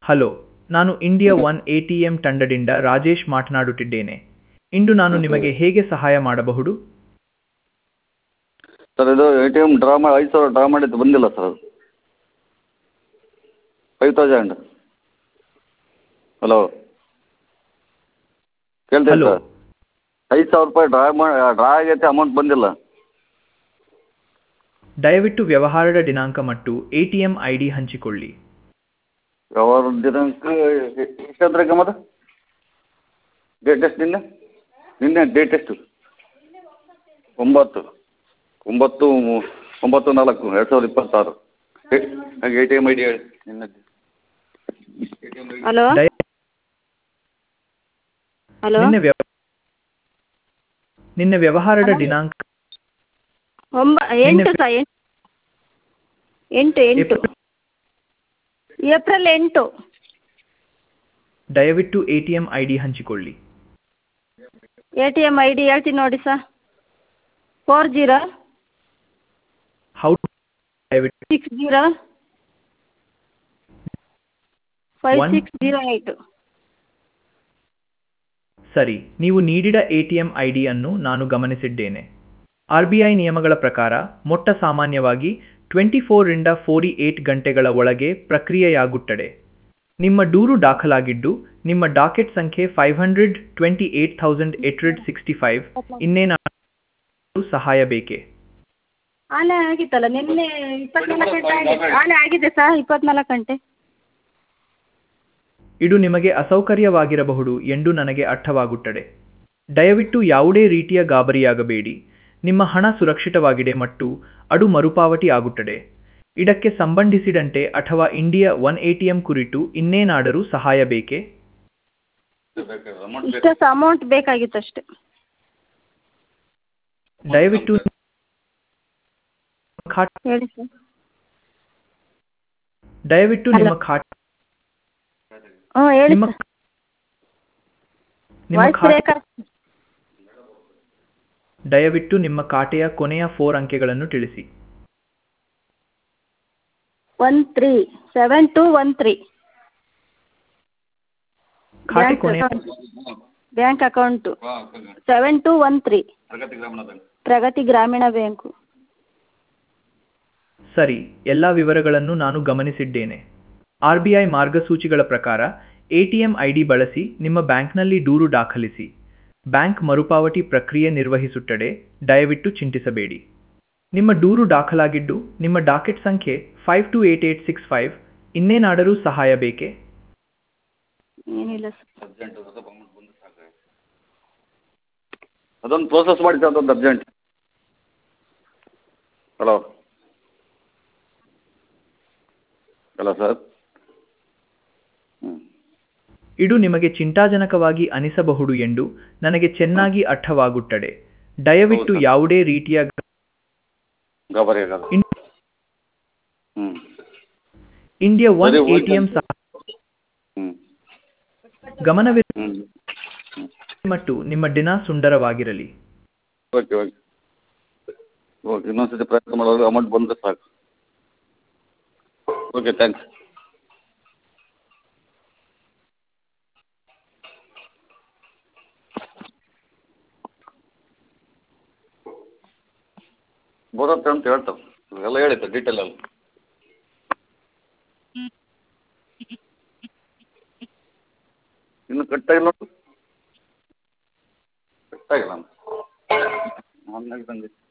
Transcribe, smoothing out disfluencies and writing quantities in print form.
Hello, ನಾನು India one ATM ತಂಡದಿಂದ ರಾಜೇಶ್ ಮಾತನಾಡುತ್ತಿದ್ದೇನೆ. ಇಂದು ನಾನು ನಿಮಗೆ ಹೇಗೆ ಸಹಾಯ ಮಾಡಬಹುದು? ಸರ್ ಇದು ಎ ಟಿ ಎಮ್ 5,000 ಡ್ರಾ ಮಾಡಿದ್ದು ಬಂದಿಲ್ಲ ಸರ್. 5,000. ಹಲೋ, ಕೇಳ್ತೈತೆ ಹಲೋ, ಸರ್? 5,000 ರೂಪಾಯಿ ಡ್ರಾ ಆಗೈತೆ, ಅಮೌಂಟ್ ಬಂದಿಲ್ಲ. ದಯವಿಟ್ಟು ವ್ಯವಹಾರದ ದಿನಾಂಕ ಮತ್ತು ಎಟಿಎಂ ಐಡಿ ಹಂಚಿಕೊಳ್ಳಿ. ವ್ಯವಹಾರ ದಿನಾಂಕ ಎಷ್ಟಾದ್ರಾಗ ಮತ್ತೆ ಡೇಟ್ ಎಷ್ಟು? ನಿನ್ನೆ ಡೇಟ್ ಎಷ್ಟು? 9/4/2026. A T M I D ಹೇಳಿ. ಹಲೋ ಹಲೋ ನಿನ್ನೆ ವ್ಯವಹಾರದ ದಿನಾಂಕ 8 ಸರ್, 8 ಏಪ್ರಿಲ್ 8. ದಯವಿಟ್ಟು ಎಟಿಎಂ ಐಡಿ ಹಂಚಿಕೊಳ್ಳಿ. A T M I D ಹೇಳ್ತೀನಿ ನೋಡಿ ಸರ್. 40 ದಯವಿಟ್ಟು 60 5608. ಸರಿ, ನೀವು ನೀಡಿದ ಎಟಿಎಂ ಐಡಿ ಅನ್ನು ನಾನು ಗಮನಿಸಿದ್ದೇನೆ. ಆರ್ಬಿಐ ನಿಯಮಗಳ ಪ್ರಕಾರ ಮೊಟ್ಟ ಸಾಮಾನ್ಯವಾಗಿ 24 ರಿಂದ 48 ಗಂಟೆಗಳ ಒಳಗೆ ಪ್ರಕ್ರಿಯೆಯಾಗುತ್ತದೆ. ನಿಮ್ಮ ದೂರು ದಾಖಲಾಗಿದ್ದು, ನಿಮ್ಮ ಡಾಕೆಟ್ ಸಂಖ್ಯೆ 528,865. ಇನ್ನೇನಾದರೂ ಸಹಾಯ ಬೇಕೇ? ಆಲೆ ಆಗಿತ್ತಲ್ಲ ನಿನ್ನೆ 24 ಗಂಟೆ ಆಲೆ ಆಗಿದೆ ಸರ್. 24 ಗಂಟೆ. ಇದು ನಿಮಗೆ ಅಸೌಕರ್ಯವಾಗಿರಬಹುದು ಎಂದು ನನಗೆ ಅರ್ಥವಾಗುತ್ತದೆ. ದಯವಿಟ್ಟು ಯಾವುದೇ ರೀತಿಯ ಗಾಬರಿಯಾಗಬೇಡಿ. ನಿಮ್ಮ ಹಣ ಸುರಕ್ಷಿತವಾಗಿದೆ ಮತ್ತು ಅದು ಮರುಪಾವತಿ ಆಗುತ್ತದೆ. ಇದಕ್ಕೆ ಸಂಬಂಧಿಸಿದಂತೆ ಅಥವಾ ಇಂಡಿಯಾ ಒನ್ ಎಟಿಎಂ ಕುರಿತು ಇನ್ನೇನಾದರೂ ಸಹಾಯ ಬೇಕೇ? ಇಷ್ಟೊಂದು ಅಮೌಂಟ್ ಬೇಕಾಗಿತ್ತು ಅಷ್ಟೇ. ದಯವಿಟ್ಟು ಹೇಳಿ ಸರ್. ದಯವಿಟ್ಟು ನಿಮ್ಮ ಖಾತೆ ಹೇಳಿ ನಿಮ್ಮ ಸರ್. ನಿಮ್ಮ ವಾಯ್ಸ್ ಖಾತೆ ಬ್ರೇಕ್ ಆಗ್ತಿದೆ. ದಯವಿಟ್ಟು ನಿಮ್ಮ ಖಾತೆಯ ಕೊನೆಯ 4 ಅಂಕೆಗಳನ್ನು ತಿಳಿಸಿ. 137213. ಖಾತೆ ಕೊನೆಯ ಬ್ಯಾಂಕ್ ಅಕೌಂಟು 7213 ಪ್ರಗತಿ ಗ್ರಾಮೀಣ ಬ್ಯಾಂಕು. ಸರಿ, ಎಲ್ಲ ವಿವರಗಳನ್ನು ನಾನು ಗಮನಿಸಿದ್ದೇನೆ. ಆರ್ಬಿಐ ಮಾರ್ಗಸೂಚಿಗಳ ಪ್ರಕಾರ ಎಟಿಎಂ ಐಡಿ ಬಳಸಿ ನಿಮ್ಮ ಬ್ಯಾಂಕ್ನಲ್ಲಿ ದೂರು ದಾಖಲಿಸಿ. ಬ್ಯಾಂಕ್ ಮರುಪಾವತಿ ಪ್ರಕ್ರಿಯೆ ನಿರ್ವಹಿಸುತ್ತದೆ. ದಯವಿಟ್ಟು ಚಿಂತಿಸಬೇಡಿ. ನಿಮ್ಮ ದೂರು ದಾಖಲಾಗಿದ್ದು, ನಿಮ್ಮ ಡಾಕೆಟ್ ಸಂಖ್ಯೆ 528865. ಇನ್ನೇನಾದರೂ ಸಹಾಯ ಬೇಕೇ? ಏನಿಲ್ಲ ಸರ್. ಅದೊಂದು ಪ್ರೋಸೆಸ್ ಮಾಡಿ ಸರ್, ಅದೊಂದು ಅರ್ಜೆಂಟ್. Hello hello sir. ಇದು ನಿಮಗೆ ಚಿಂತಾಜನಕವಾಗಿ ಅನಿಸಬಹುದು ಎಂದು ನನಗೆ ಚೆನ್ನಾಗಿ ಅರ್ಥವಾಗುತ್ತದೆ. ದಯವಿಟ್ಟು ಹೌದು ಸರ್. ಯಾವುದೇ ರೀತಿಯ ಗಾಬರಿ ಆಗಲ್ಲ. ಇಂಡಿಯಾ ಒನ್ ಸರಿ, ಹೋಗಿ ಎಟಿಎಂ ಸಹ ಹ್ಞೂ ಗಮನವಿರಲಿ ಹ್ಞೂ ಮತ್ತು ನಿಮ್ಮ ದಿನ ಸುಂದರವಾಗಿರಲಿ. Okay okay okay. ಇನ್ನೊಂದ್ಸತಿ ಪ್ರಯತ್ನ ಮಾಡೋದು, ಅಮೌಂಟ್ ಬಂದರೆ ಸಾಕು. Okay, thanks. ಬರುತ್ತೆ ಅಂತ ಹೇಳ್ತಾರೆ. ಎಲ್ಲ ಹೇಳಿದ್ದೆ ಡೀಟೇಲ್ ಎಲ್ಲ. ಇನ್ನು ಕಟ್ಟಾಗಿಲ್ಲ, ಕಟ್ಟಾಗಿಲ್ಲ. ಆನ್ಲೈನ್ ಬಂದಿತ್ತು.